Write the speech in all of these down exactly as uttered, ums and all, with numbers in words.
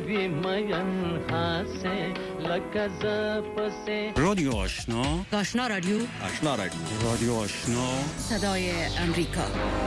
رادیو آشنا، آشنا رادیو، آشنا رادیو، رادیو آشنا، صدای امریکا.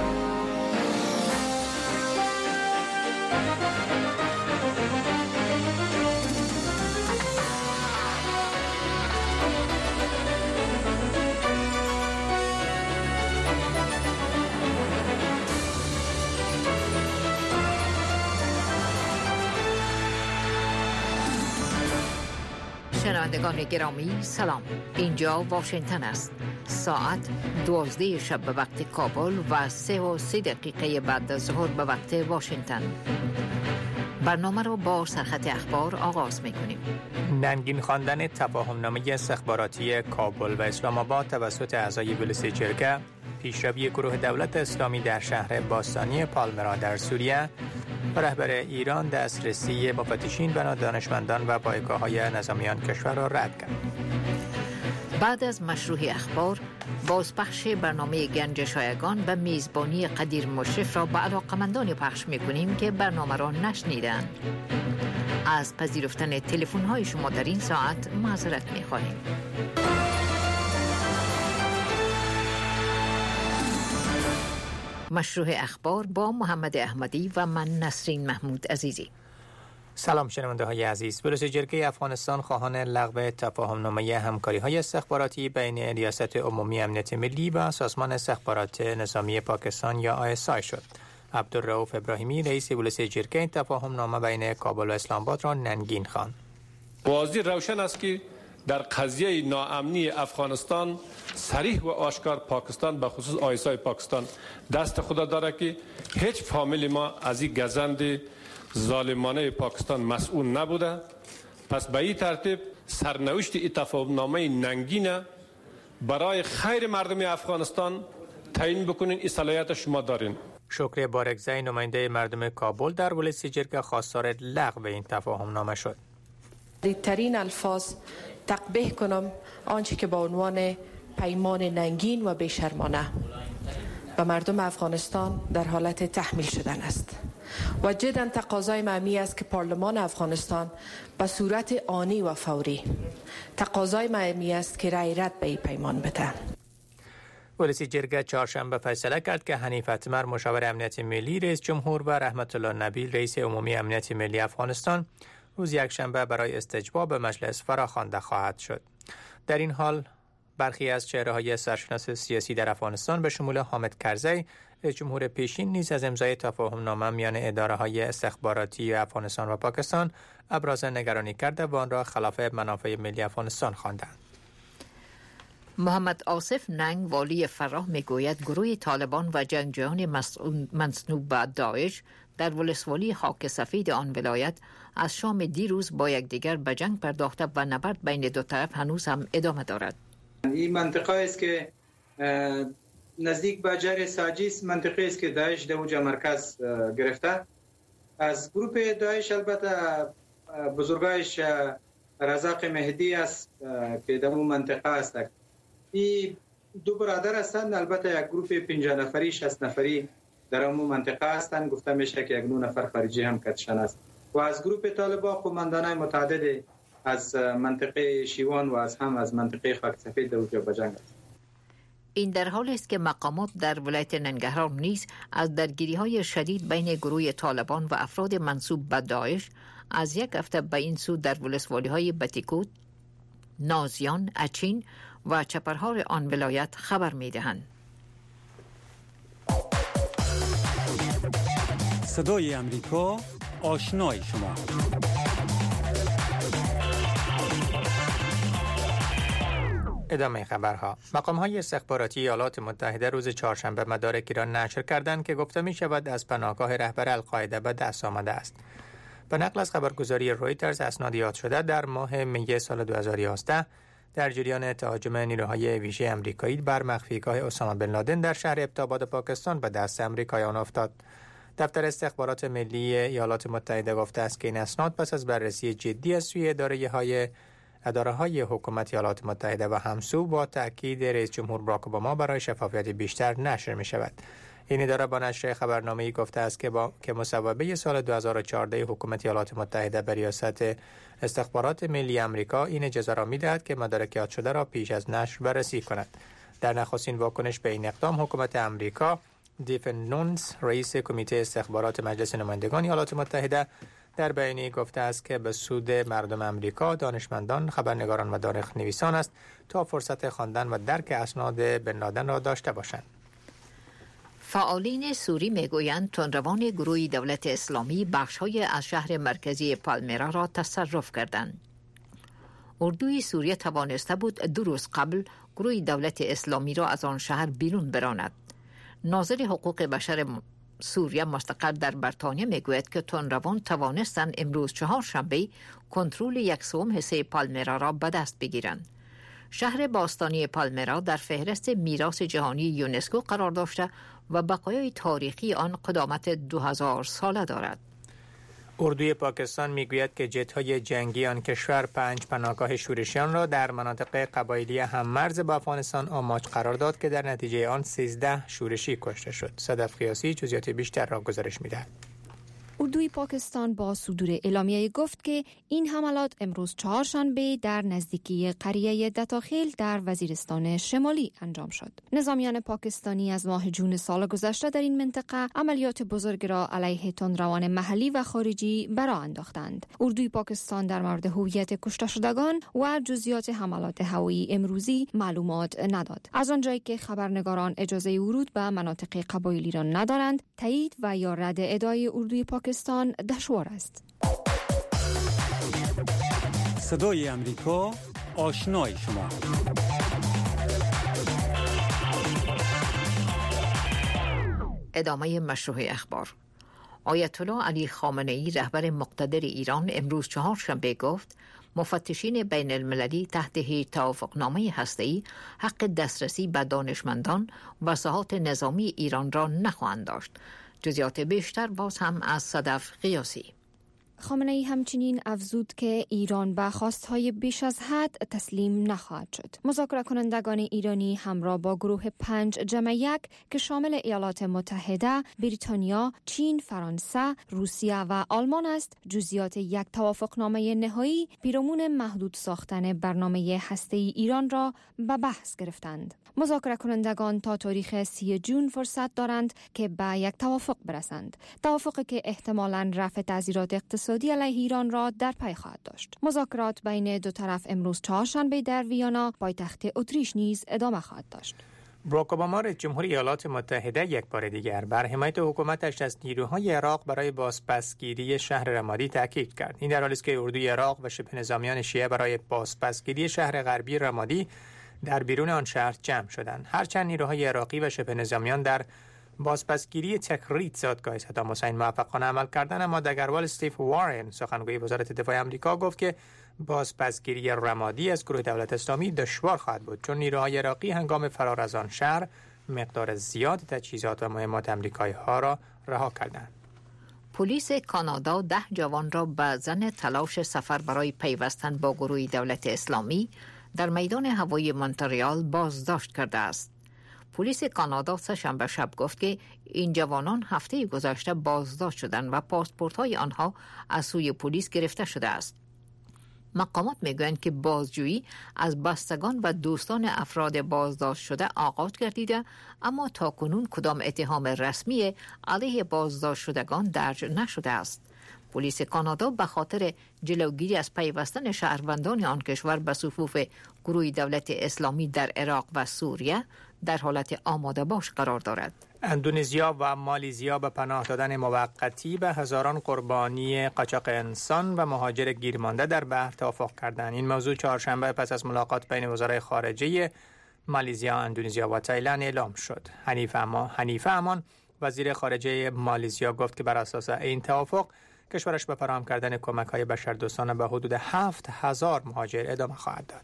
شنوندگان گرامی سلام، اینجا واشنگتن است. ساعت دوازده شب به وقت کابل و سه و سی دقیقه بعد از ظهر به وقت واشنگتن. برنامه رو با سرخط اخبار آغاز می‌کنیم. ننگین خواندن تفاهم‌نامه استخباراتی کابل و اسلام آباد توسط اعضای مجلس جرگه، پیشروی گروه دولت اسلامی در شهر باستانی پالمرا در سوریه و رهبر ایران دسترسی مفتشین و دانشمندان و پایگاه‌های نظامیان کشور را رد کرد. بعد از مشروع اخبار، بازپخش برنامه گنج شایگان به میزبانی قدیر مشرف را به علاقمندان پخش می‌کنیم که برنامه را نشنیدند. از پذیرفتن تلفن‌های شما در این ساعت معذرت می‌خواهیم. مشروع اخبار با محمد احمدی و من نسرین محمود عزیزی. سلام شنونده های عزیز. مجلس جرگه افغانستان خواهان لغو تفاهم‌نامه همکاری‌های استخباراتی بین ریاست عمومی امنیت ملی و سازمان استخبارات نظامی پاکستان یا آی اس آی شد. عبدالرؤوف ابراهیمی رئیس مجلس جرگه این تفاهم‌نامه بین کابل و اسلام آباد را ننگین خواند. واضح روشن است که در قضیه ناامنی افغانستان صریح و آشکار پاکستان به خصوص آی اس آی پاکستان دست خدا داره که هیچ فامیل ما از این گزند ظالمانه پاکستان مسئول نبوده. پس به این ترتیب سرنوشت این تفاهم‌نامه ننگینه برای خیر مردم افغانستان تعیین بکنین. این صلاحیت شما دارین. شکر بارکزئی نماینده مردم کابل در مجلس جرگه خواستار لغو این تفاهم‌نامه شد. دیرترین الفاظ تقبیح کنم آنچه که با عنوان پیمان ننگین و بیشرمانه به مردم افغانستان در حالت تحمیل شدن است و جدا تقاضای معنی است که پارلمان افغانستان به صورت آنی و فوری تقاضای معنی است که رأی رد به این پیمان بده. مجلس جرگه چهارشنبه فیصله کرد که حنیف اتمر مشاور امنیت ملی رئیس جمهور و رحمت الله نبیل رئیس عمومی امنیت ملی افغانستان روز یکشنبه برای استجواب به مجلس فراخوانده خواهد شد. در این حال برخی از چهره‌های سرشناس سیاسی در افغانستان به شمول حامد کرزی رئیس جمهور پیشین نیز از امضای تفاهم‌نامه میان اداره‌های استخباراتی افغانستان و پاکستان ابراز نگرانی کرده و آن را خلاف منافع ملی افغانستان خواندند. محمد آصف ننگ والی فراه میگوید گروه طالبان و جنگجویان منسوب به داعش در ولسوالی خاک سفید آن ولایت از شام دیروز با یکدیگر به جنگ پرداخته و نبرد بین دو طرف هنوز هم ادامه دارد. این منطقه است که نزدیک به جر ساجیس منطقه است که داعش در اونجا مرکز گرفته. از گروه داعش البته بزرگایش رزاق مهدی است که در اون منطقه است. این دو برادر هستند، البته یک گروه پنجاه نفری شصت نفری در اون منطقه هستند. گفته میشه که یک نه نفر خارجی هم کشته است و از گروه طالبان قماندانان متعدد از منطقه شیوان و از هم از منطقه خاک سفید در اونجا به جنگ است. این در حالی است که مقامات در ولایت ننگرهار نیز از درگیری‌های شدید بین گروه طالبان و افراد منسوب به داعش از یک هفته به این سو در ولسوالی‌های بتیکوت، نازیان، اچین و چپرهار آن ولایت خبر می‌دهند. صدای امریکا، آشنای شما. ادامه خبرها. مقام‌های استخباراتی ایالات متحده روز چهارشنبه مدارکی را نشر کردند که گفته می شود از پناهگاه رهبر القاعده به دست آمده است. به نقل از خبرگزاری رویترز اسناد یاد شده در ماه می سال دو هزار و یازده در جریان تهاجم نیروهای ویژه امریکایی بر مخفیگاه اسامه بن لادن در شهر ابتاباد پاکستان به دست امریکاییان افتاد. دفتر استخبارات ملی ایالات متحده گفته است که این اسناد پس از بررسی جدی از سوی اداره‌های اداره‌های حکومت ایالات متحده و همسو با تأکید رئیس جمهور باراک اوباما برای شفافیت بیشتر نشر می‌شود. این اداره با نشر خبرنامه‌ای گفته است که با که مصوبه سال دو هزار و چهارده حکومت ایالات متحده به ریاست استخبارات ملی آمریکا این اجازه را می‌دهد که مدارک یاد شده را پیش از نشر بررسی کند. در نخستین واکنش به این اقدام، حکومت آمریکا، دیفن نونز، رئیس کمیته استخبارات مجلس نمایندگان ایالات متحده، در بیانیه گفته است که به سود مردم آمریکا، دانشمندان، خبرنگاران و تاریخ‌نویسان است تا فرصت خواندن و درک اسناد بن لادن را داشته باشند. فعالین سوری میگویند تندروان گروه دولت اسلامی بخش‌های از شهر مرکزی پالمیرا را تصرف کردند. اردوی سوریه توانسته بود دو روز قبل گروه دولت اسلامی را از آن شهر بیرون براند. ناظر حقوق بشر سوریه مستقر در بریتانیا میگوید که تندروان توانستند امروز چهارشنبه کنترل یک سوم حصه پالمیرا را به دست بگیرند. شهر باستانی پالمیرا در فهرست میراث جهانی یونسکو قرار داشته و بقایای تاریخی آن قدامت دو هزار ساله دارد. اردوی پاکستان میگوید که جت‌های جنگی آن کشور پنج پناهگاه شورشیان را در مناطق قبایلی هم‌مرز با افغانستان آماج قرار داد که در نتیجه آن سیزده شورشی کشته شد. صدف قیاسی جزئیات بیشتر را گزارش می‌دهد. اردوی پاکستان با صدور اعلامیه گفت که این حملات امروز چهارشنبه در نزدیکی قریه دتاخیل در وزیرستان شمالی انجام شد. نظامیان پاکستانی از ماه جون سال گذشته در این منطقه عملیات بزرگ را علیه تندروان محلی و خارجی برآ انداختند. اردوی پاکستان در مورد هویت کشته شدگان و جزئیات حملات هوایی امروزی معلومات نداد. از آنجایی که خبرنگاران اجازه ورود به مناطق قبایلی را ندارند، تایید و یا رد ادعای اردوی پاکستان پاکستان دشوار است. صدای امریکا، آشنای شما. ادامه مشروع اخبار. آیت الله علی خامنه ای رهبر مقتدر ایران امروز چهارشنبه گفت مفتشین بین المللی تحت هیچ توافقنامه هسته‌ای حق دسترسی به دانشمندان و ساحات نظامی ایران را نخواهند داشت. جزئیات بیشتر باز هم از صدف قیاسی. خامنه ای همچنین افزود که ایران به خواستهای بیش از حد تسلیم نخواهد شد. مذاکره کنندگان ایرانی همراه با گروه پنج جمع یک که شامل ایالات متحده، بریتانیا، چین، فرانسه، روسیه و آلمان است، جزئیات یک توافقنامه نهایی پیرامون محدود ساختن برنامه هسته‌ای ایران را به بحث گرفتند. مذاکره کنندگان تا تاریخ سی جون فرصت دارند که به یک توافق برسند. توافقی که احتمالاً رفع تعزیرات اقتصادی علیه ایران را در پی خواهد داشت. مذاکرات بین دو طرف امروز چهارشنبه در ویانا پایتخت اتریش نیز ادامه خواهد داشت. باراک اوباما رئیس جمهوری ایالات متحده یک بار دیگر بر حمایت حکومتش از نیروهای عراق برای بازپسگیری شهر رمادی تاکید کرد. این در حالی است که اردوی عراق و شبه نظامیان شیعه برای بازپسگیری شهر غربی رمادی در بیرون آن شهر جمع شدند. هرچند نیروهای عراقی و شبه نظامیان در بازپسگیری تکریت زادگاه صدام حسین موفقانه عمل کردند، اما دگروال استیو وارن سخنگوی وزارت دفاع آمریکا گفت که بازپسگیری رمادی از گروه دولت اسلامی دشوار خواهد بود، چون نیروهای عراقی هنگام فرار از آن شهر مقدار زیاد تجهیزات و مهمات آمریکایی ها را رها کردند. پلیس کانادا ده جوان را به ضمن تلاش سفر برای پیوستن با گروه دولت اسلامی در میدان هوایی مونتریال بازداشت کرده است. پلیس کانادا سه‌شنبه شب گفت که این جوانان هفته گذشته بازداشت شدند و پاسپورت‌های آنها از سوی پلیس گرفته شده است. مقامات میگویند که بازجویی از بستگان و دوستان افراد بازداشت شده آغاز گردیده، اما تاکنون کدام اتهام رسمی علیه بازداشت شدگان درج نشده است. پلیس کانادا به خاطر جلوگیری از پیوستن شهروندان آن کشور به صفوف گروه دولت اسلامی در عراق و سوریه در حالت آماده باش قرار دارد. اندونزیا و مالیزیا به پناه دادن موقتی به هزاران قربانی قاچاق انسان و مهاجر گیرمانده در بحر توافق کردند. این موضوع چهارشنبه پس از ملاقات بین وزرای خارجه مالیزیا، اندونزیا و تایلند اعلام شد. حنیف اما حنیفه امان وزیر خارجه مالیزیا گفت که بر اساس این توافق کشورش به فراهم کردن کمک‌های بشردوستانه به حدود هفت هزار مهاجر ادامه خواهد داد.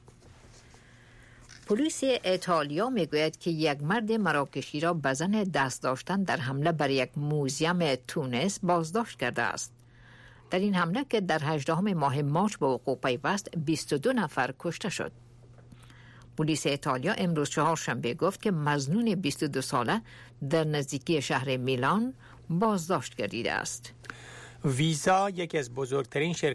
پلیس ایتالیا میگوید که یک مرد مراکشی را به ضمن دست داشتن در حمله بر یک موزیم تونس بازداشت کرده است. در این حمله که در هجدهم ماه مارس به وقوع پیوست بیست و دو نفر کشته شد. پلیس ایتالیا امروز چهارشنبه گفت که مظنون بیست و دو ساله در نزدیکی شهر میلان بازداشت گردیده است. ویزا یکی از بزرگترین